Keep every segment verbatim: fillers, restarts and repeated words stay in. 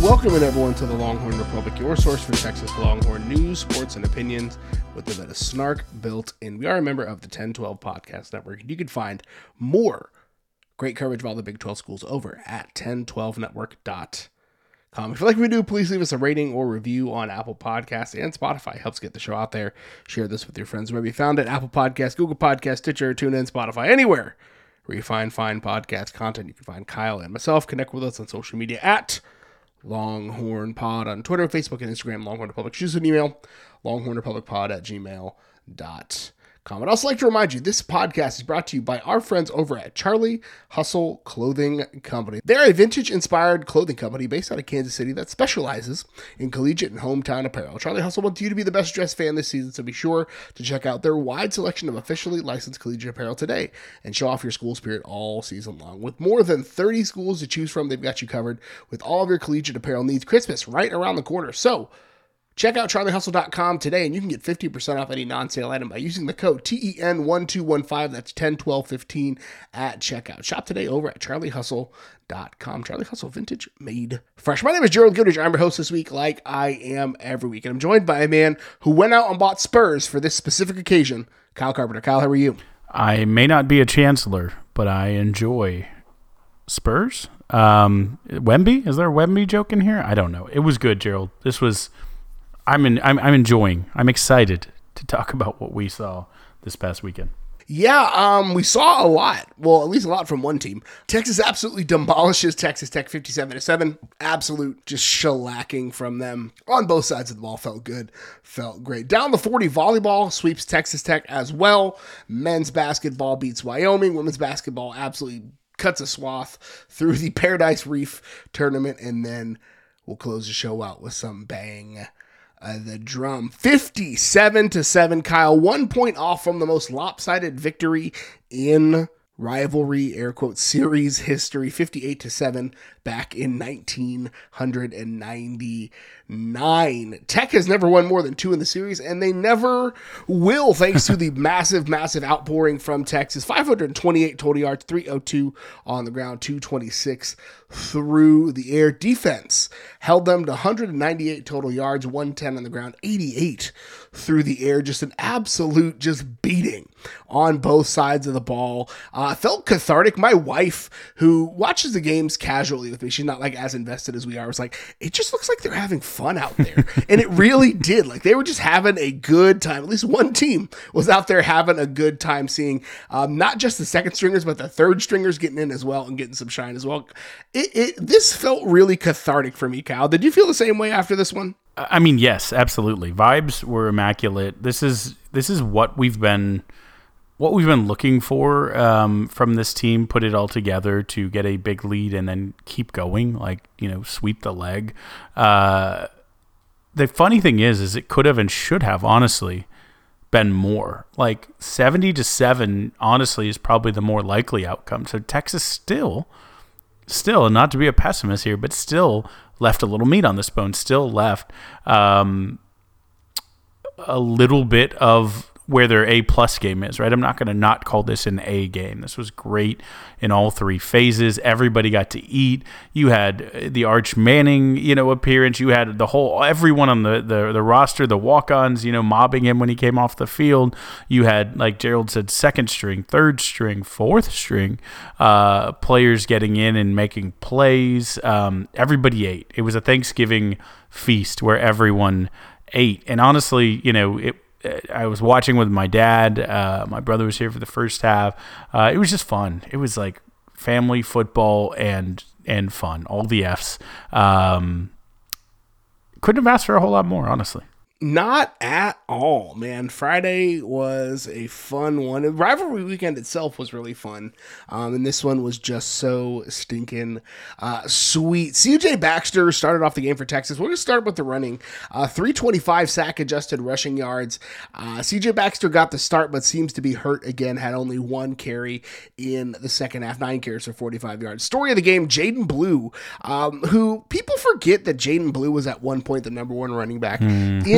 Welcome in everyone to the Longhorn Republic, your source for Texas Longhorn news, sports, and opinions with a bit of snark built in. We are a member of the ten twelve Podcast Network, and you can find more great coverage of all the Big twelve schools over at ten twelve network dot com. If you like what we do, please leave us a rating or review on Apple Podcasts and Spotify. It helps get the show out there. Share this with your friends wherever you found it. Apple Podcasts, Google Podcasts, Stitcher, TuneIn, Spotify, anywhere where you find fine podcast content. You can find Kyle and myself. Connect with us on social media at Longhorn Pod on Twitter, Facebook, and Instagram. Longhorn Republic. Choose an email, longhornrepublicpod at gmail dot com. I'd also like to remind you, this podcast is brought to you by our friends over at Charlie Hustle Clothing Company. They're a vintage-inspired clothing company based out of Kansas City that specializes in collegiate and hometown apparel. Charlie Hustle wants you to be the best dressed fan this season, so be sure to check out their wide selection of officially licensed collegiate apparel today and show off your school spirit all season long. With more than thirty schools to choose from, they've got you covered with all of your collegiate apparel needs. Christmas right around the corner, so check out charlie hustle dot com today, and you can get fifty percent off any non-sale item by using the code T E N one two one five. That's ten twelve fifteen at checkout. Shop today over at charlie hustle dot com. Charlie Hustle, vintage made fresh. My name is Gerald Goodrich. I'm your host this week, like I am every week. And I'm joined by a man who went out and bought Spurs for this specific occasion, Kyle Carpenter. Kyle, how are you? I may not be a chancellor, but I enjoy Spurs. Um, Wemby? Is there a Wemby joke in here? I don't know. It was good, Gerald. This was... I'm in, I'm I'm enjoying. I'm excited to talk about what we saw this past weekend. Yeah, um, we saw a lot. Well, at least a lot from one team. Texas absolutely demolishes Texas Tech fifty-seven to seven. Absolute just shellacking from them on both sides of the ball. Felt good. Felt great. Down the forty, volleyball sweeps Texas Tech as well. Men's basketball beats Wyoming. Women's basketball absolutely cuts a swath through the Paradise Reef tournament. And then we'll close the show out with some bang. Uh, the drum, fifty-seven to seven, Kyle, one point off from the most lopsided victory in rivalry, air quote, series history, fifty-eight to seven back in nineteen ninety-nine. Tech has never won more than two in the series, and they never will, thanks to the massive, massive outpouring from Texas. five hundred twenty-eight total yards, three oh two on the ground, two twenty-six through the air. Defense held them to one hundred ninety-eight total yards, one ten on the ground, eighty-eight through the air. Just an absolute just beating on both sides of the ball. Uh, felt cathartic. My wife, who watches the games casually with me, she's not like as invested as we are, was like, it just looks like they're having fun out there. And it really did. Like, they were just having a good time. At least one team was out there having a good time, seeing um, not just the second stringers, but the third stringers getting in as well and getting some shine as well. It, it this felt really cathartic for me, Kyle. Did you feel the same way after this one? I mean, yes, absolutely. Vibes were immaculate. This is this is what we've been what we've been looking for um, from this team. Put it all together to get a big lead and then keep going, like, you know, sweep the leg. Uh, the funny thing is, is it could have and should have, honestly, been more. Like seventy to seven, honestly, is probably the more likely outcome. So Texas still, still, and not to be a pessimist here, but still left a little meat on this bone. Still left um, a little bit of where their A-plus game is, right? I'm not going to not call this an A game. This was great in all three phases. Everybody got to eat. You had the Arch Manning, you know, appearance. You had the whole, everyone on the, the, the roster, the walk-ons, you know, mobbing him when he came off the field. You had, like Gerald said, second string, third string, fourth string uh, players getting in and making plays. Um, everybody ate. It was a Thanksgiving feast where everyone ate. And honestly, you know, it, I was watching with my dad. Uh, my brother was here for the first half. Uh, it was just fun. It was like family football and and fun. All the F's. Um, couldn't have asked for a whole lot more, honestly. Not at all, man. Friday was a fun one. The rivalry weekend itself was really fun. Um, and this one was just so stinking uh, sweet. C J Baxter started off the game for Texas. We're going to start with the running. Uh, three twenty-five sack adjusted rushing yards. Uh, C J Baxter got the start, but seems to be hurt again. Had only one carry in the second half. Nine carries for forty-five yards. Story of the game, Jaden Blue, um, who people forget that Jaden Blue was at one point the number one running back mm-hmm. in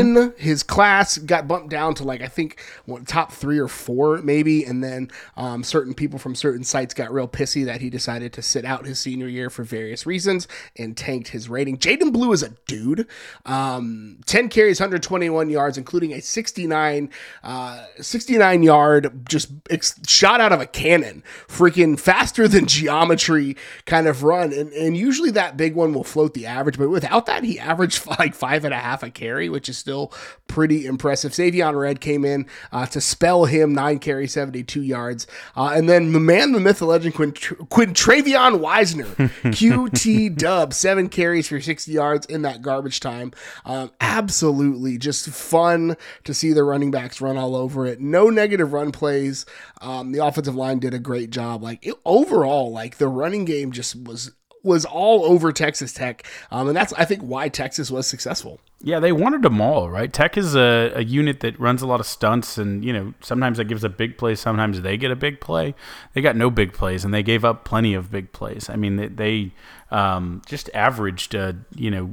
won his class, got bumped down to like, I think, what, top three or four maybe. And then um, certain people from certain sites got real pissy that he decided to sit out his senior year for various reasons and tanked his rating. Jaden Blue is a dude. Um, ten carries, one hundred twenty-one yards, including a sixty-nine, uh, sixty-nine yard just ex- shot out of a cannon, freaking faster than geometry kind of run. And, and usually that big one will float the average, but without that, he averaged like five and a half a carry, which is still pretty impressive. Savion Red came in uh, to spell him, nine carries, seventy-two yards. Uh, and then the man, the myth, the legend, Quinn, Quintravion Wisener, Q T Dub, seven carries for sixty yards in that garbage time. Um, absolutely just fun to see the running backs run all over it. No negative run plays. Um, the offensive line did a great job. Like it, overall, like the running game just was was all over Texas Tech. Um, and that's, I think, why Texas was successful. Yeah, they wanted them all, right? Tech is a, a unit that runs a lot of stunts, and, you know, sometimes that gives a big play, sometimes they get a big play. They got no big plays, and they gave up plenty of big plays. I mean, they, they um, just averaged, uh, you know,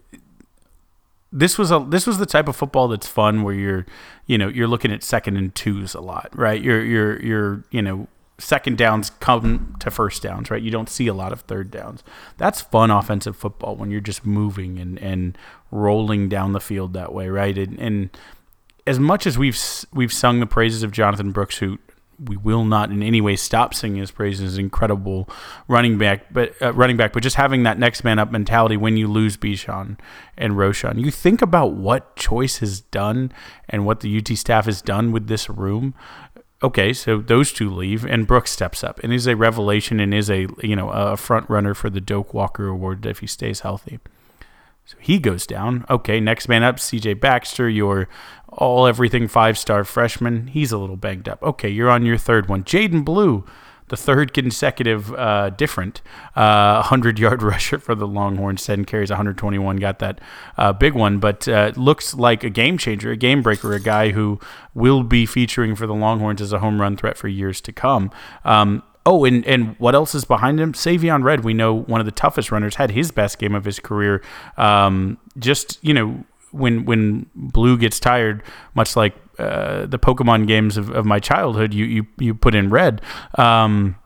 this was a this was the type of football that's fun where you're, you know, you're looking at second and twos a lot, right? You're you're you're you know, second downs come to first downs, right? You don't see a lot of third downs. That's fun offensive football when you're just moving and, and rolling down the field that way, right? And, and as much as we've we've sung the praises of Jonathan Brooks, who we will not in any way stop singing his praises, incredible running back, but uh, running back, but just having that next man up mentality when you lose Bijan and Roschon. You think about what Choice has done and what the U T staff has done with this room. Okay, so those two leave, and Brooks steps up and is a revelation and is a you know a front runner for the Doak Walker Award if he stays healthy. So he goes down. Okay, next man up, C J Baxter, your all everything five star freshman. He's a little banged up. Okay, you're on your third one. Jaden Blue, the third consecutive uh, different uh, hundred yard rusher for the Longhorns. ten carries, one hundred twenty-one, got that uh, big one, but uh, looks like a game changer, a game breaker, a guy who will be featuring for the Longhorns as a home run threat for years to come. Um, oh, and, and what else is behind him? Savion Red, we know one of the toughest runners, had his best game of his career. Um, just, you know, when when Blue gets tired, much like uh, the Pokemon games of, of my childhood, you you you put in Red. Um,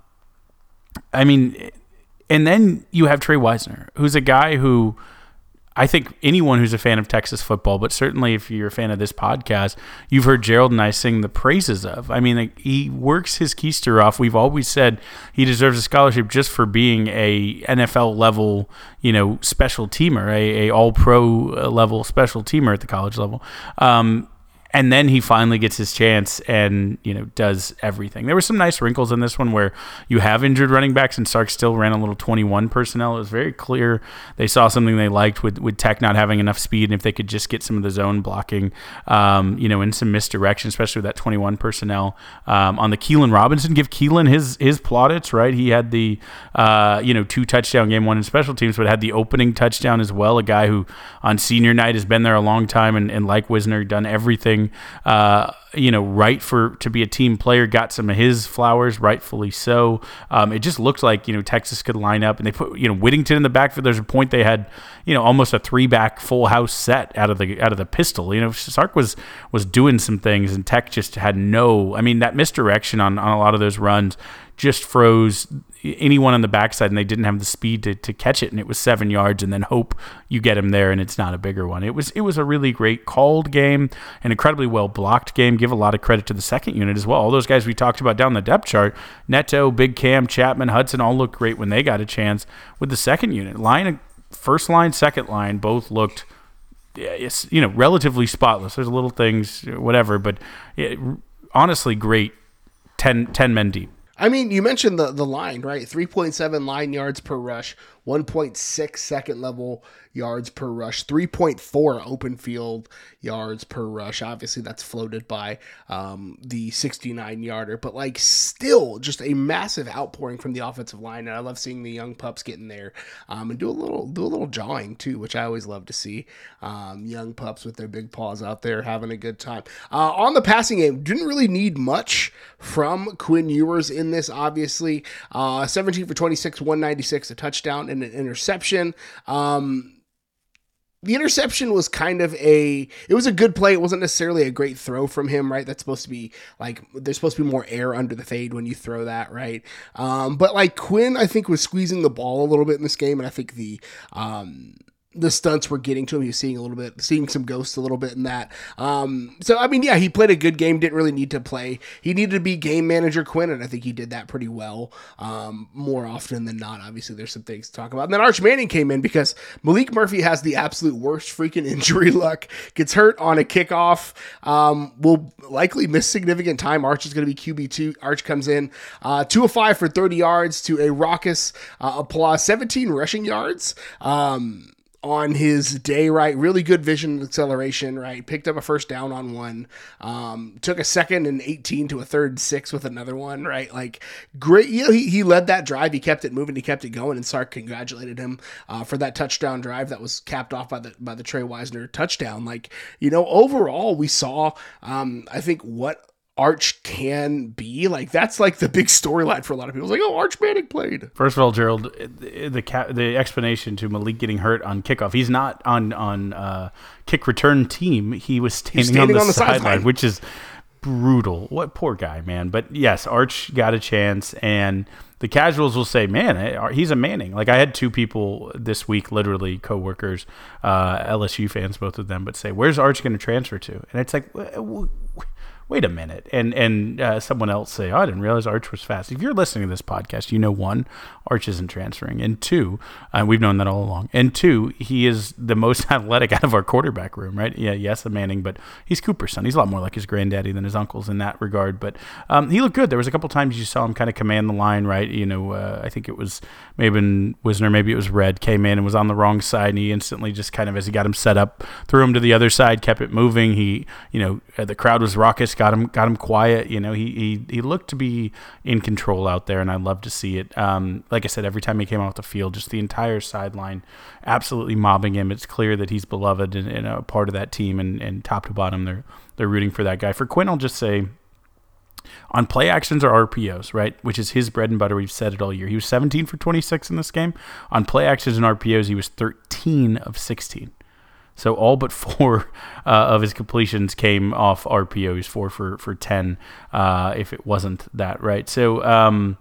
I mean, and then you have Trey Wisner, who's a guy who I think anyone who's a fan of Texas football, but certainly if you're a fan of this podcast, you've heard Gerald and I sing the praises of. I mean, like, he works his keister off. We've always said he deserves a scholarship just for being a N F L level, you know, special teamer, a, a all pro level special teamer at the college level. Um, And then he finally gets his chance and, you know, does everything. There were some nice wrinkles in this one where you have injured running backs, and Sark still ran a little twenty-one personnel. It was very clear they saw something they liked with, with Tech not having enough speed, and if they could just get some of the zone blocking, um, you know, in some misdirection, especially with that twenty-one personnel. Um, on the Keelan Robinson, give Keelan his his plaudits, right? He had the, uh, you know, two touchdown game, one in special teams, but had the opening touchdown as well, a guy who on senior night has been there a long time and, and like Wisner, done everything Uh, you know, right for to be a team player, got some of his flowers, rightfully so. Um, it just looked like, you know, Texas could line up, and they put, you know, Whittington in the backfield. There's a point they had, you know, almost a three back full house set out of the out of the pistol. You know, Sark was was doing some things, and Tech just had no. I mean, that misdirection on on a lot of those runs just froze anyone on the backside, and they didn't have the speed to, to catch it, and it was seven yards, and then hope you get him there and it's not a bigger one. It was it was a really great called game, an incredibly well blocked game. Give a lot of credit to the second unit as well. All those guys we talked about down the depth chart, Neto, Big Cam, Chapman, Hudson, all looked great when they got a chance. With the second unit, line, first line, second line, both looked, it's, you know, relatively spotless. There's little things, whatever, but it, honestly, great ten, ten men deep. I mean, you mentioned the, the line, right? three point seven line yards per rush, one point six second level yards per rush, three point four open field yards per rush. Obviously, that's floated by um, the sixty-nine yarder, but like still just a massive outpouring from the offensive line. And I love seeing the young pups get in there um, and do a little do a little jawing too, which I always love to see. Um, young pups with their big paws out there having a good time. Uh, on the passing game, didn't really need much from Quinn Ewers in this, obviously. Uh, seventeen for twenty-six, one ninety-six, a touchdown and an interception. Um, The interception was kind of a, it was a good play. It wasn't necessarily a great throw from him, right? That's supposed to be like, there's supposed to be more air under the fade when you throw that, right? Um, but like Quinn, I think, was squeezing the ball a little bit in this game. And I think the, um, the stunts were getting to him. He was seeing a little bit, seeing some ghosts a little bit in that. Um, so, I mean, yeah, he played a good game, didn't really need to play. He needed to be game manager Quinn, and I think he did that pretty well, um, more often than not. Obviously, there's some things to talk about. And then Arch Manning came in because Malik Murphy has the absolute worst freaking injury luck. Gets hurt on a kickoff, um, will likely miss significant time. Arch is going to be Q B two. Arch comes in, uh, two of five for thirty yards to a raucous uh, applause, seventeen rushing yards. Um, on his day, right? Really good vision and acceleration, right? Picked up a first down on one, um, took a second and eighteen to a third and six with another one, right? Like, great. You know, he, he led that drive. He kept it moving. He kept it going, and Sark congratulated him uh, for that touchdown drive that was capped off by the by the Trey Wisner touchdown. Like, you know, overall, we saw, um, I think, what Arch can be. Like, that's like the big storyline for a lot of people. It's like, oh, Arch Manning played. First of all, Gerald, the the, the explanation to Malik getting hurt on kickoff, he's not on on uh, kick return team. He was standing, standing on the, on the sideline, side which is brutal. What poor guy, man. But yes, Arch got a chance, and the casuals will say, man, he's a Manning. Like, I had two people this week, literally coworkers, uh, L S U fans, both of them, but say, where's Arch going to transfer to? And it's like, wait a minute. And and uh, someone else say, oh, I didn't realize Arch was fast. If you're listening to this podcast, you know, one, Arch isn't transferring. And two, uh, we've known that all along. And two, he is the most athletic out of our quarterback room, right? Yeah, yes, a Manning, but he's Cooper's son. He's a lot more like his granddaddy than his uncles in that regard. But um, he looked good. There was a couple times you saw him kind of command the line, right? You know, uh, I think it was maybe Wisner, maybe it was Red, came in and was on the wrong side, and he instantly just kind of, as he got him set up, threw him to the other side, kept it moving. He, you know, uh, the crowd was raucous, got him got him quiet. You know, he he he looked to be in control out there, and I love to see it. Um, like I said, every time he came off the field, just the entire sideline absolutely mobbing him. It's clear that he's beloved and, and a part of that team, and, and top to bottom, they're they're rooting for that guy. For Quinn, I'll just say, on play actions or R P Os, right, which is his bread and butter. We've said it all year. He was seventeen for twenty-six in this game. On play actions and R P Os, he was thirteen of sixteen. So all but four uh, of his completions came off R P O. He's four for, for ten uh, if it wasn't that, right? So um,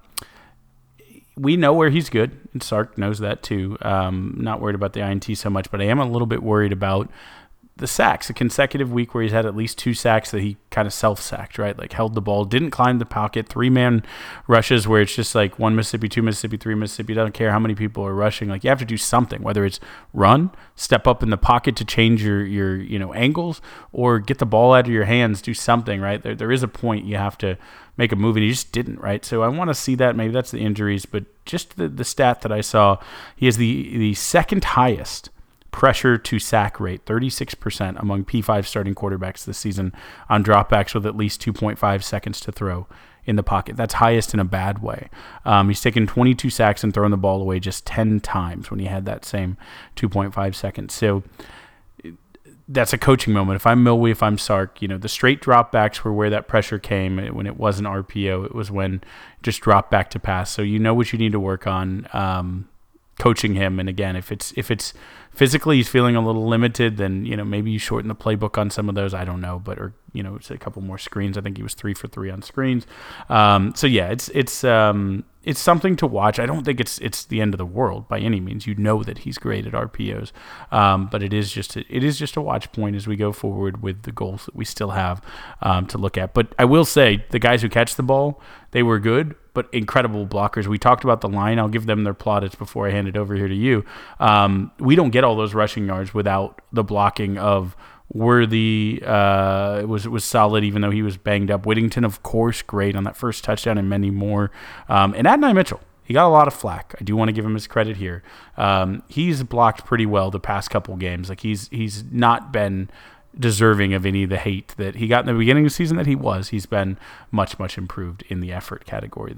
we know where he's good, and Sark knows that too. Um, not worried about the I N T so much, but I am a little bit worried about the sacks, a consecutive week where he's had at least two sacks that he kind of self-sacked, right? Like, held the ball, didn't climb the pocket, three-man rushes where it's just like one Mississippi, two Mississippi, three Mississippi, doesn't care how many people are rushing. Like, you have to do something, whether it's run, step up in the pocket to change your, your you know, angles, or get the ball out of your hands, do something, right? There, there is a point you have to make a move, and he just didn't, right? So I want to see that. Maybe that's the injuries, but just the, the stat that I saw, he has the, the second highest pressure to sack rate, thirty-six percent among P five starting quarterbacks this season on dropbacks with at least two point five seconds to throw in the pocket. That's highest in a bad way. Um, he's taken twenty-two sacks and thrown the ball away just ten times when he had that same two point five seconds. So that's a coaching moment. If I'm Milwee, if I'm Sark, you know, the straight dropbacks were where that pressure came. When it wasn't R P O, it was when just drop back to pass. So you know what you need to work on. Um, coaching him, and again, if it's if it's physically he's feeling a little limited, then you know maybe you shorten the playbook on some of those. I don't know, but or you know it's a couple more screens. I think he was three for three on screens. Um, so yeah, it's it's um, it's something to watch. I don't think it's it's the end of the world by any means. You know that he's great at R P Os, um, but it is just a, it is just a watch point as we go forward with the goals that we still have um, to look at. But I will say the guys who catch the ball, they were good, but incredible blockers. We talked about the line. I'll give them their plaudits before I hand it over here to you. Um, we don't get all those rushing yards without the blocking of Worthy. Uh, it was it was solid, even though he was banged up. Whittington, of course, great on that first touchdown, and many more. Um, and Adonai Mitchell, he got a lot of flack. I do want to give him his credit here. Um, he's blocked pretty well the past couple games. Like he's he's not been deserving of any of the hate that he got in the beginning of the season that he was. He's been much, much improved in the effort category there.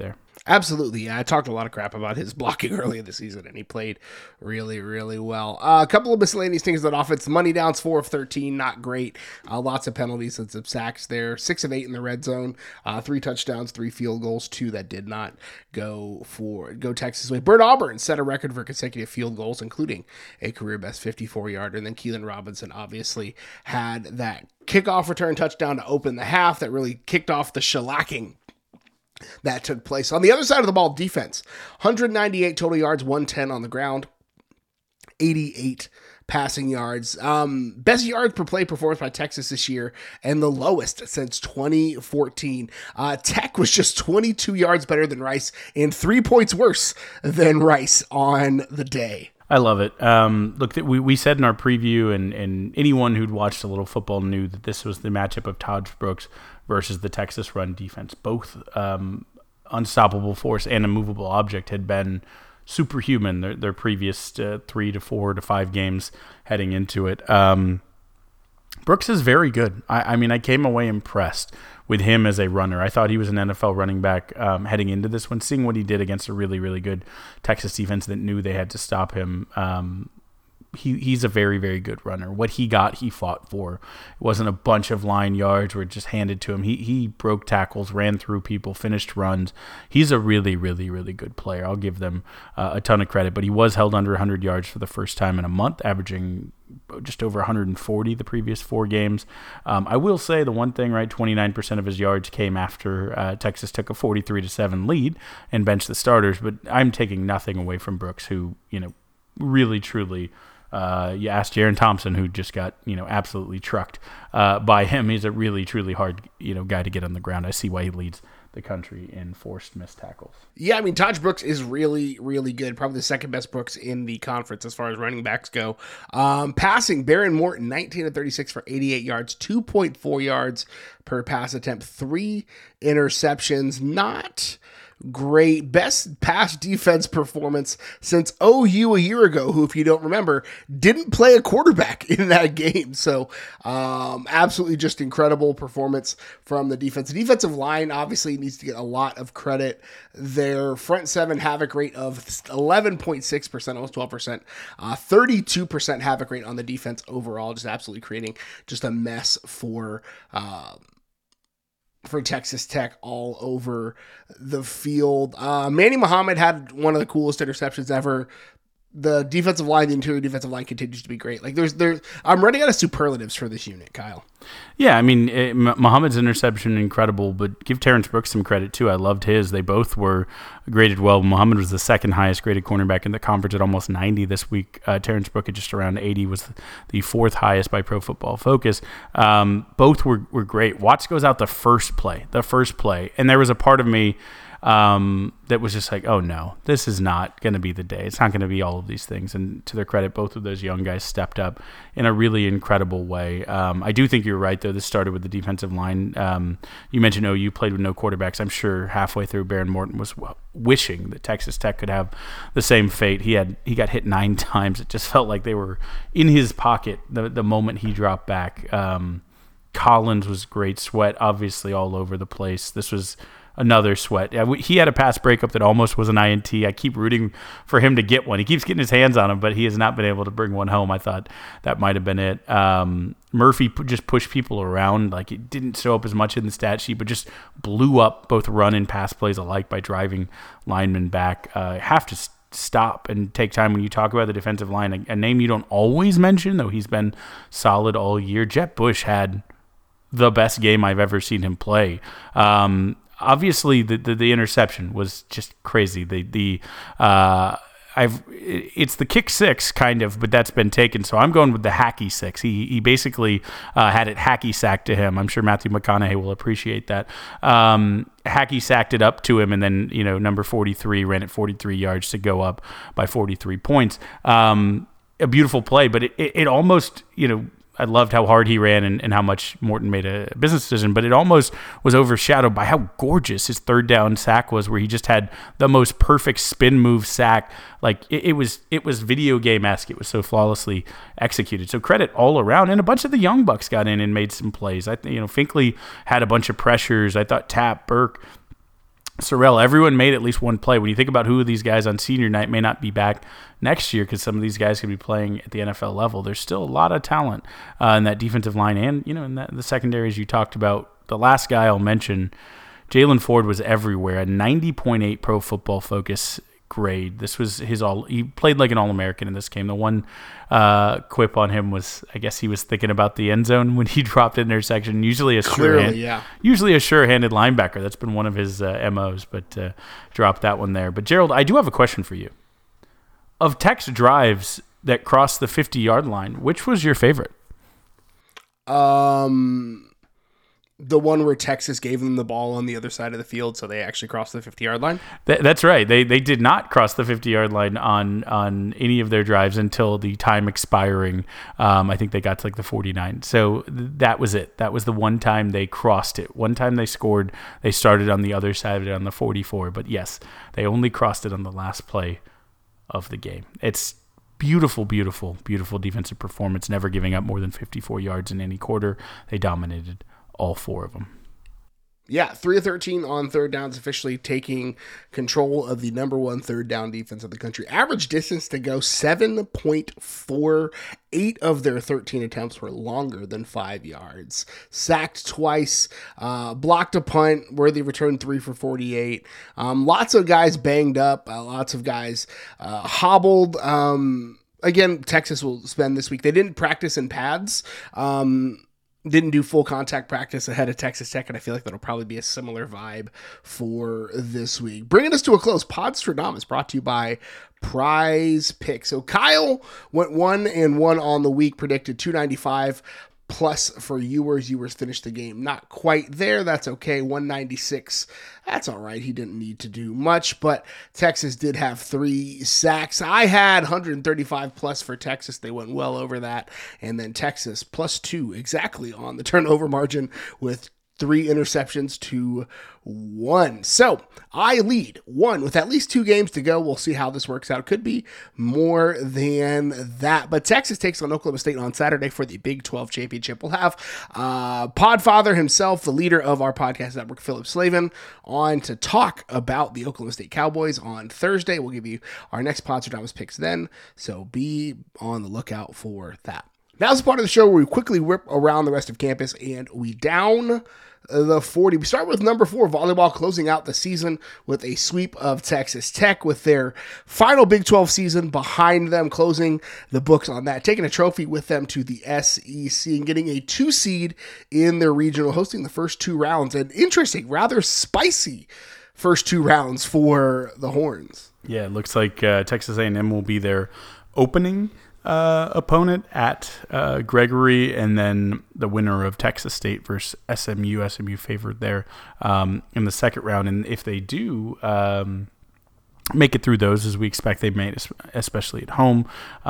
Absolutely. Yeah, I talked a lot of crap about his blocking early in the season, and he played really, really well. Uh, a couple of miscellaneous things on offense. Money downs, four of thirteen, not great. Uh, lots of penalties and some sacks there. six of eight in the red zone, uh, three touchdowns, three field goals, two that did not go for go Texas way. Bert Auburn set a record for consecutive field goals, including a career-best fifty-four-yarder, and then Keelan Robinson obviously had that kickoff return touchdown to open the half that really kicked off the shellacking that took place. On the other side of the ball, defense, one hundred ninety-eight total yards, one hundred ten on the ground, eighty-eight passing yards. Um, best yards per play performance by Texas this year, and the lowest since twenty fourteen. Uh, Tech was just twenty-two yards better than Rice and three points worse than Rice on the day. I love it. Um, look, we, we said in our preview, and, and anyone who'd watched a little football knew that this was the matchup of Todd Brooks versus the Texas run defense. Both um, unstoppable force and immovable object had been superhuman their, their previous uh, three to four to five games heading into it. Um, Brooks is very good. I, I mean, I came away impressed with him as a runner. I thought he was an N F L running back um, heading into this one, seeing what he did against a really, really good Texas defense that knew they had to stop him. Um, he he's a very, very good runner. What he got, he fought for. It wasn't a bunch of line yards where it just handed to him. He he broke tackles, ran through people, finished runs. He's a really, really, really good player. I'll give them uh, a ton of credit. But he was held under one hundred yards for the first time in a month, averaging just over one hundred forty the previous four games. Um, I will say the one thing, right, twenty-nine percent of his yards came after uh, Texas took a forty-three to seven lead and benched the starters. But I'm taking nothing away from Brooks, who, you know, really, truly, uh, you asked Jaron Thompson, who just got, you know, absolutely trucked uh, by him. He's a really, truly hard, you know, guy to get on the ground. I see why he leads the country in forced missed tackles. Yeah, I mean, Taj Brooks is really, really good. Probably the second best Brooks in the conference as far as running backs go. Um, passing, Baron Morton, nineteen of thirty-six for eighty-eight yards, two point four yards per pass attempt, three interceptions. Not great. Best pass defense performance since O U a year ago, who, if you don't remember, didn't play a quarterback in that game. So um, absolutely just incredible performance from the defense. The defensive line obviously needs to get a lot of credit. Their front seven havoc rate of eleven point six percent, almost twelve percent, uh, thirty-two percent havoc rate on the defense overall, just absolutely creating just a mess for uh, for Texas Tech all over the field. Uh, Manny Muhammad had one of the coolest interceptions ever. The defensive line, the interior defensive line continues to be great. Like there's, there's, I'm running out of superlatives for this unit, Kyle. Yeah, I mean, it, Muhammad's interception, incredible, but give Terrence Brooks some credit too. I loved his. They both were graded well. Muhammad was the second highest graded cornerback in the conference at almost ninety this week. Uh, Terrence Brooks at just around eighty was the fourth highest by Pro Football Focus. Um, both were, were great. Watts goes out the first play, the first play, and there was a part of me um, that was just like, oh no, this is not going to be the day. It's not going to be all of these things. And to their credit, both of those young guys stepped up in a really incredible way. Um, I do think you're right, though. This started with the defensive line. Um, you mentioned O U played with no quarterbacks. I'm sure halfway through, Baron Morton was wishing that Texas Tech could have the same fate. He had he got hit nine times. It just felt like they were in his pocket the, the moment he dropped back. Um, Collins was great. Sweat, obviously, all over the place. This was another Sweat. Yeah, we, he had a pass breakup that almost was an I N T. I keep rooting for him to get one. He keeps getting his hands on him, but he has not been able to bring one home. I thought that might have been it. Um, Murphy p- just pushed people around. Like, it didn't show up as much in the stat sheet, but just blew up both run and pass plays alike by driving linemen back. Uh, have to st- stop and take time when you talk about the defensive line. A, a name you don't always mention, though he's been solid all year. Jet Bush had the best game I've ever seen him play. Um, Obviously, the, the the interception was just crazy. The the uh, I've it's the kick six kind of, but that's been taken. So I'm going with the hacky six. He he basically uh, had it hacky sacked to him. I'm sure Matthew McConaughey will appreciate that. Um, hacky sacked it up to him, and then you know number forty-three ran it forty-three yards to go up by forty-three points. Um, a beautiful play, but it, it, it almost you know. I loved how hard he ran and, and how much Morton made a business decision, but it almost was overshadowed by how gorgeous his third down sack was, where he just had the most perfect spin move sack. Like it, it was, it was video game-esque. It was so flawlessly executed. So credit all around. And a bunch of the young bucks got in and made some plays. I, you know, Finkley had a bunch of pressures. I thought Tapp, Burke, Sorrell, everyone made at least one play. When you think about who of these guys on senior night may not be back next year because some of these guys can be playing at the N F L level, there's still a lot of talent uh, in that defensive line and, you know, in that, the secondaries you talked about. The last guy I'll mention, Jaylan Ford, was everywhere. A ninety point eight Pro Football Focus grade. This was his all. He played like an All-American in this game. The one uh, quip on him was, I guess he was thinking about the end zone when he dropped an interception. Usually a Clearly, sure-hand, yeah. Usually a sure-handed linebacker. That's been one of his uh, M Os, but uh, dropped that one there. But Gerald, I do have a question for you. Of Tech's drives that crossed the fifty-yard line, which was your favorite? Um. The one where Texas gave them the ball on the other side of the field, so they actually crossed the fifty-yard line? Th- that's right. They they did not cross the fifty-yard line on on any of their drives until the time expiring. Um, I think they got to like the forty-nine. So th- that was it. That was the one time they crossed it. One time they scored, they started on the other side of it on the forty-four. But yes, they only crossed it on the last play of the game. It's beautiful, beautiful, beautiful defensive performance, never giving up more than fifty-four yards in any quarter. They dominated all four of them. Yeah, three of thirteen on third downs, officially taking control of the number one third down defense of the country. Average distance to go, seven point four. Eight of their thirteen attempts were longer than five yards. Sacked twice, uh, blocked a punt, Worthy returned three for forty-eight. Um, lots of guys banged up, uh, lots of guys uh, hobbled. Um, again, Texas will spend this week. They didn't practice in pads. Um, Didn't do full contact practice ahead of Texas Tech, and I feel like that'll probably be a similar vibe for this week. Bringing us to a close, Podstradamus brought to you by Prize Pick. So Kyle went one and one on the week, predicted two ninety-five plus for Ewers. Ewers finished the game not quite there. That's okay. one ninety-six. That's all right. He didn't need to do much, but Texas did have three sacks. I had one thirty-five plus for Texas. They went well over that. And then Texas plus two exactly on the turnover margin with three interceptions to one. So I lead one with at least two games to go. We'll see how this works out. Could be more than that. But Texas takes on Oklahoma State on Saturday for the Big twelve championship. We'll have uh, Podfather himself, the leader of our podcast network, Philip Slavin, on to talk about the Oklahoma State Cowboys on Thursday. We'll give you our next Podstradamus picks then. So be on the lookout for that. Now's the part of the show where we quickly whip around the rest of campus and we down the forty. We start with number four, volleyball, closing out the season with a sweep of Texas Tech with their final Big twelve season behind them, closing the books on that, taking a trophy with them to the S E C and getting a two seed in their regional, hosting the first two rounds. An interesting, rather spicy first two rounds for the Horns. Yeah, it looks like uh, Texas A and M will be their opening Uh, opponent at uh, Gregory, and then the winner of Texas State versus S M U. S M U favored there um, in the second round. And if they do um, make it through those, as we expect they may, especially at home,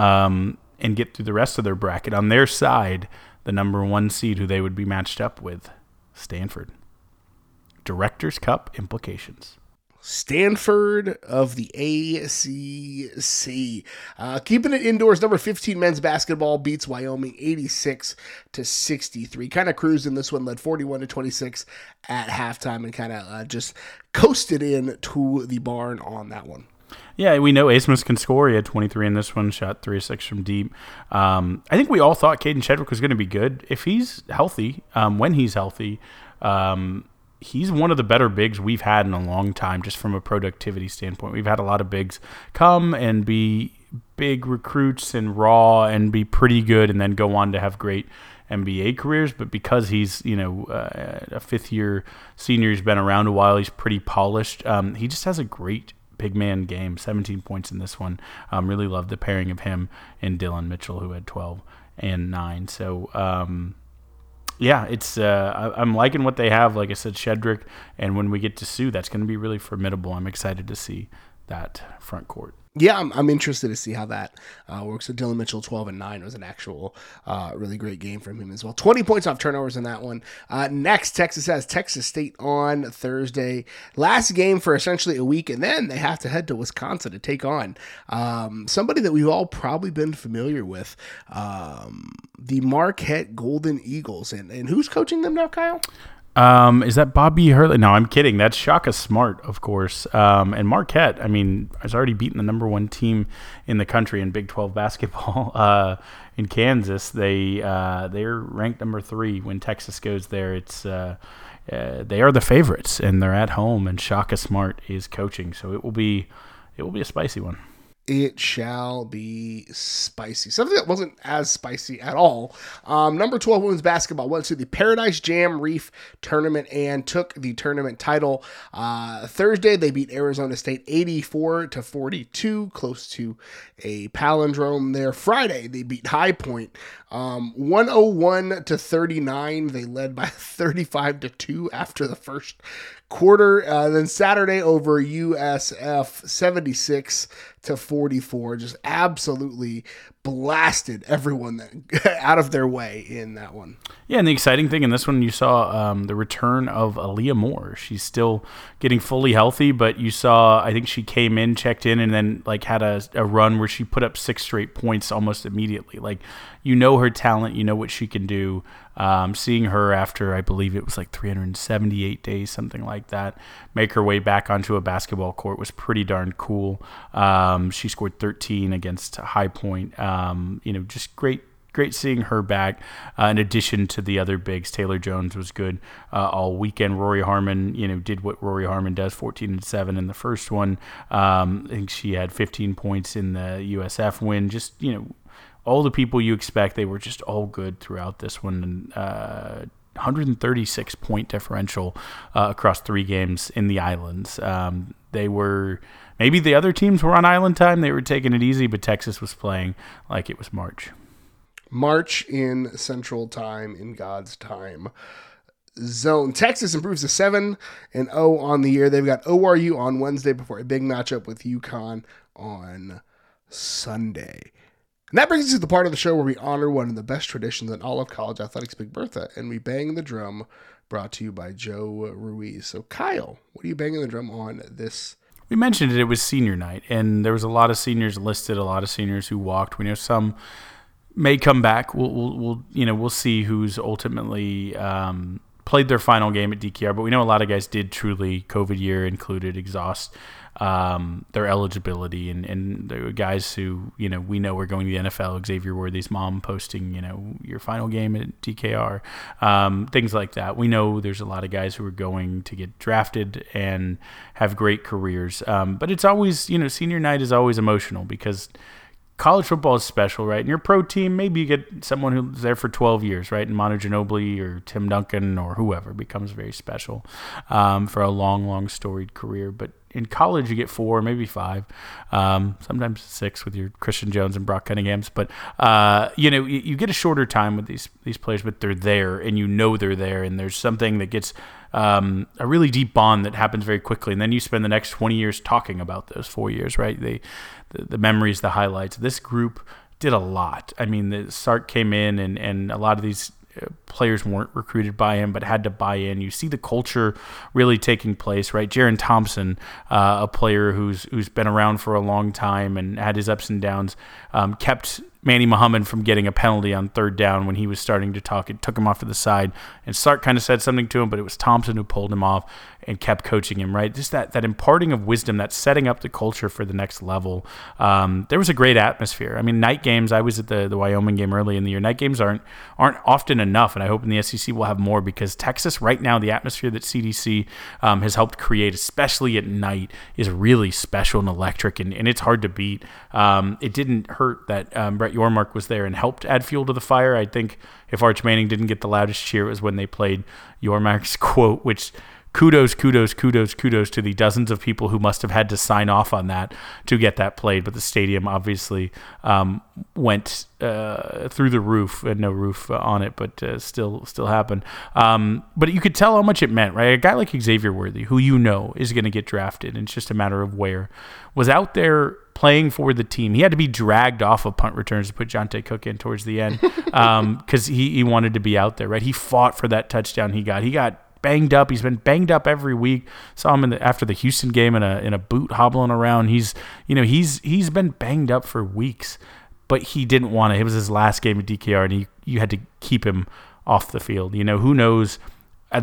um, and get through the rest of their bracket, on their side, the number one seed who they would be matched up with, Stanford. Director's Cup implications. Stanford of the A C C. Uh, keeping it indoors, number fifteen men's basketball beats Wyoming eighty-six to sixty-three. Kind of cruised in this one, led forty-one to twenty-six at halftime and kind of uh, just coasted in to the barn on that one. Yeah, we know Asmus can score. He had twenty-three in this one, shot three of six from deep. Um, I think we all thought Caden Shedrick was going to be good. If he's healthy, um, when he's healthy, um, he's one of the better bigs we've had in a long time, just from a productivity standpoint. We've had a lot of bigs come and be big recruits and raw and be pretty good and then go on to have great N B A careers. But because he's, you know, uh, a fifth-year senior, he's been around a while, he's pretty polished. Um, he just has a great big man game, seventeen points in this one. Um, really love the pairing of him and Dylan Mitchell, who had twelve and nine. So, um, yeah, it's uh, I, I'm liking what they have. Like I said, Shedrick, and when we get to Sue, that's going to be really formidable. I'm excited to see that front court. Yeah, I'm, I'm interested to see how that uh, works. So Dylan Mitchell, twelve and nine, was an actual uh, really great game from him as well. twenty points off turnovers in that one. Uh, next, Texas has Texas State on Thursday. Last game for essentially a week, and then they have to head to Wisconsin to take on um, somebody that we've all probably been familiar with, um, the Marquette Golden Eagles. And, and who's coaching them now, Kyle? Um, is that Bobby Hurley? No, I'm kidding. That's Shaka Smart, of course. Um, and Marquette, I mean, has already beaten the number one team in the country in Big twelve basketball uh, in Kansas. They, uh, they're ranked number three when Texas goes there. It's uh, uh, they are the favorites, and they're at home, and Shaka Smart is coaching. So it will be it will be a spicy one. It shall be spicy. Something that wasn't as spicy at all. Um, number twelve women's basketball went to the Paradise Jam Reef tournament and took the tournament title. Uh, Thursday, they beat Arizona State eighty-four to forty-two, close to a palindrome there. Friday, they beat High Point um, one oh one to thirty-nine. They led by thirty-five to two after the first quarter. Uh, then Saturday over U S F seventy-six to forty-four, just absolutely blasted everyone that out of their way in that one. Yeah, and the exciting thing in this one, you saw um, the return of Aaliyah Moore. She's still getting fully healthy, but you saw, I think she came in, checked in, and then like had a, a run where she put up six straight points almost immediately. Like, you know her talent, you know what she can do. Um, seeing her after, I believe it was like three hundred seventy-eight days, something like that, make her way back onto a basketball court was pretty darn cool. Um, she scored thirteen against High Point. Um, you know, just great. Great seeing her back. Uh, in addition to the other bigs, Taylor Jones was good uh, all weekend. Rory Harmon, you know, did what Rory Harmon does, fourteen and seven in the first one. Um, I think she had fifteen points in the U S F win. Just, you know, all the people you expect, they were just all good throughout this one. Uh, one hundred thirty-six point differential uh, across three games in the islands. Um, they were, maybe the other teams were on island time. They were taking it easy, but Texas was playing like it was March. March in Central Time, in God's time zone. Texas improves to seven and oh on the year. They've got O R U on Wednesday before a big matchup with UConn on Sunday. And that brings us to the part of the show where we honor one of the best traditions in all of college athletics, Big Bertha, and we bang the drum, brought to you by Joe Ruiz. So, Kyle, what are you banging the drum on this? We mentioned it, it was senior night, and there was a lot of seniors listed, a lot of seniors who walked. We know some may come back. We'll, we'll, we'll you know, we'll see who's ultimately um, played their final game at D K R, but we know a lot of guys did truly, COVID year included, exhaust um, their eligibility, and, and there were guys who, you know, we know we're going to the N F L, Xavier Worthy's mom posting, you know, your final game at D K R, um, things like that. We know there's a lot of guys who are going to get drafted and have great careers, um, but it's always, you know, senior night is always emotional because college football is special, right? And your pro team, maybe you get someone who's there for twelve years, right? And Manu Ginobili or Tim Duncan or whoever becomes very special um, for a long, long storied career. But in college, you get four, maybe five, um, sometimes six with your Christian Jones and Brock Cunninghams. But, uh, you know, you, you get a shorter time with these these players, but they're there and you know they're there. And there's something that gets um, a really deep bond that happens very quickly. And then you spend the next twenty years talking about those four years, right? They, the, the memories, the highlights. This group did a lot. I mean, the Sark came in and, and a lot of these players weren't recruited by him, but had to buy in. You see the culture really taking place, right? Jaron Thompson, uh, a player who's who's been around for a long time and had his ups and downs, um, kept Manny Muhammad from getting a penalty on third down when he was starting to talk. It took him off to the side, and Sark kind of said something to him, but it was Thompson who pulled him off and kept coaching him, right? Just that that imparting of wisdom, that setting up the culture for the next level. Um, there was a great atmosphere. I mean, night games, I was at the, the Wyoming game early in the year. Night games aren't aren't often enough, and I hope in the S E C we'll have more because Texas right now, the atmosphere that C D C um, has helped create, especially at night, is really special and electric, and, and it's hard to beat. Um, it didn't hurt that um, Brett Yormark was there and helped add fuel to the fire. I think if Arch Manning didn't get the loudest cheer, it was when they played Yormark's quote, which kudos, kudos, kudos, kudos to the dozens of people who must have had to sign off on that to get that played. But the stadium obviously um, went uh, through the roof, and no roof on it, but uh, still still happened. Um, but you could tell how much it meant, right? A guy like Xavier Worthy, who you know is going to get drafted, and it's just a matter of where, was out there playing for the team. He had to be dragged off of punt returns to put Jonte Cook in towards the end because um, he, he wanted to be out there, right? He fought for that touchdown he got. He got banged up. He's been banged up every week. Saw him in the, after the Houston game in a in a boot hobbling around. He's you know he's he's been banged up for weeks, but he didn't want to. It was his last game at D K R, and he, you had to keep him off the field. You know, who knows uh, that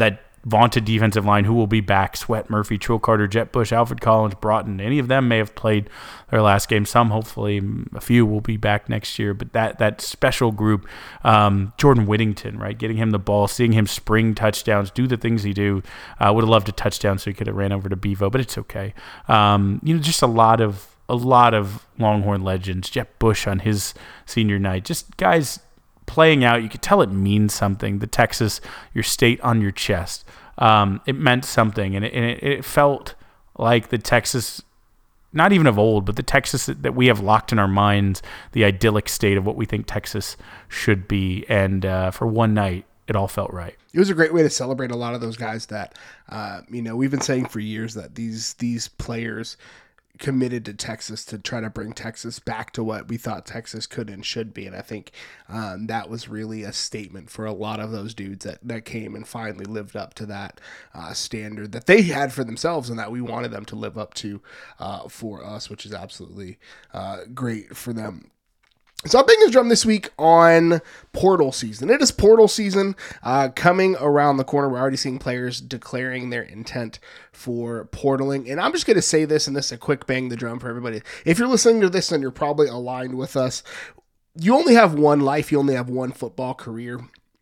vaunted defensive line who will be back. Sweat, Murphy, Trill Carter, Jet Bush, Alfred Collins, Broughton. Any of them may have played their last game. Some, hopefully, a few will be back next year. But that that special group, um, Jordan Whittington, right, getting him the ball, seeing him spring touchdowns, do the things he do. I uh, would have loved a touchdown so he could have ran over to Bevo, but it's okay. Um, you know, just a lot of a lot of Longhorn legends. Jet Bush on his senior night, just guys playing out. You could tell it means something. The Texas, your state on your chest. Um, it meant something, and it, and it, it felt like the Texas, not even of old, but the Texas that we have locked in our minds, the idyllic state of what we think Texas should be. And uh, for one night, it all felt right. It was a great way to celebrate a lot of those guys that, uh, you know, we've been saying for years that these these players committed to Texas to try to bring Texas back to what we thought Texas could and should be. And I think um, that was really a statement for a lot of those dudes that, that came and finally lived up to that uh, standard that they had for themselves and that we wanted them to live up to uh, for us, which is absolutely uh, great for them. So I'm banging the drum this week on portal season. It is portal season uh, coming around the corner. We're already seeing players declaring their intent for portaling. And I'm just going to say this, and this is a quick bang the drum for everybody. If you're listening to this and you're probably aligned with us, you only have one life. You only have one football career.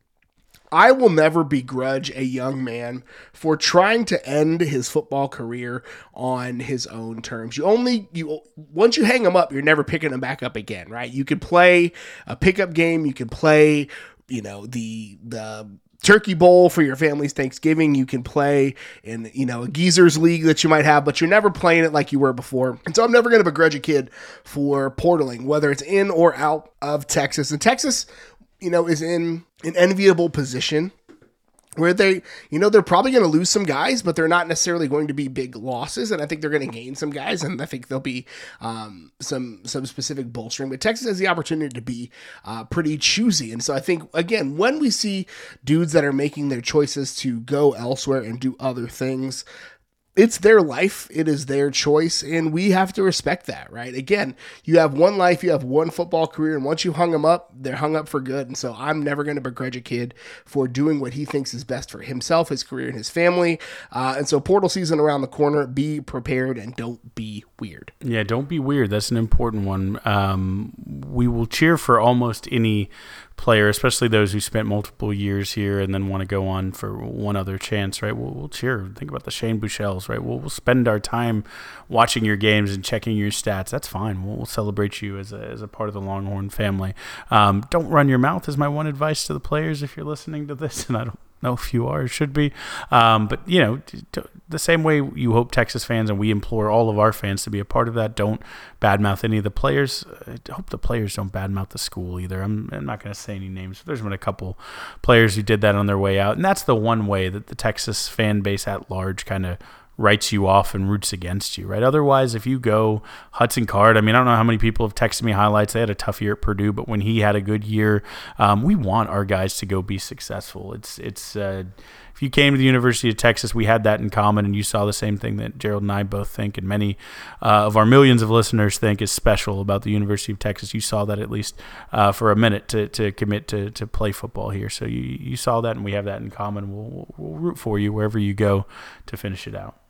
I will never begrudge a young man for trying to end his football career on his own terms. You only, you once you hang him up, you're never picking him back up again, right? You could play a pickup game. You could play, you know, the the Turkey Bowl for your family's Thanksgiving. You can play in, you know, a geezers league that you might have, but you're never playing it like you were before. And so I'm never going to begrudge a kid for portaling, whether it's in or out of Texas. And Texas, you know, is in an enviable position where they, you know, they're probably going to lose some guys, but they're not necessarily going to be big losses. And I think they're going to gain some guys, and I think there'll be um, some some specific bolstering. But Texas has the opportunity to be uh, pretty choosy. And so I think, again, when we see dudes that are making their choices to go elsewhere and do other things, it's their life. It is their choice, and we have to respect that, right? Again, you have one life, you have one football career, and once you hung them up, they're hung up for good. And so I'm never going to begrudge a kid for doing what he thinks is best for himself, his career, and his family. Uh, and so portal season around the corner, be prepared and don't be weird. Yeah, don't be weird. That's an important one. Um, we will cheer for almost any player, especially those who spent multiple years here and then want to go on for one other chance, right? We'll, we'll cheer. Think about the Shane Buechels, right? We'll, we'll spend our time watching your games and checking your stats. That's fine. We'll, we'll celebrate you as a, as a part of the Longhorn family. Um, don't run your mouth is my one advice to the players if you're listening to this, and I don't know if you are, should be. Um, but, you know, t- t- the same way you hope Texas fans, and we implore all of our fans to be a part of that, don't badmouth any of the players. I hope the players don't badmouth the school either. I'm, I'm not going to say any names. There's been a couple players who did that on their way out, and that's the one way that the Texas fan base at large kind of writes you off and roots against you, right? Otherwise, if you go Hudson Card, I mean, I don't know how many people have texted me highlights. They had a tough year at Purdue, but when he had a good year, um, we want our guys to go be successful. It's, it's, uh, if you came to the University of Texas, we had that in common, and you saw the same thing that Gerald and I both think, and many uh, of our millions of listeners think is special about the University of Texas. You saw that at least uh, for a minute to, to commit to, to play football here. So you, you saw that, and we have that in common. We'll, we'll root for you wherever you go to finish it out.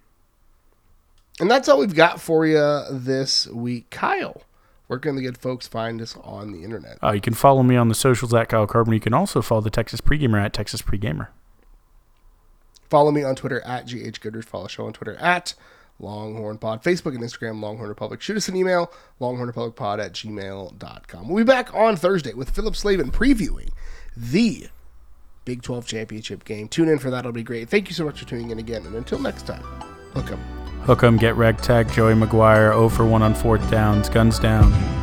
And that's all we've got for you this week. Kyle, where can the good folks find us on the internet? Uh, you can follow me on the socials at Kyle Carbon. You can also follow the Texas Pregamer at Texas Pregamer. Follow me on Twitter at G H Goodrich. Follow the show on Twitter at Longhorn Pod. Facebook and Instagram, Longhorn Republic. Shoot us an email, longhornrepublicpod at gmail dot com. We'll be back on Thursday with Philip Slavin previewing the Big twelve Championship game. Tune in for that. It'll be great. Thank you so much for tuning in again. And until next time, hook 'em. Hook 'em, get reg tag, Joey McGuire, zero for one on fourth downs, guns down.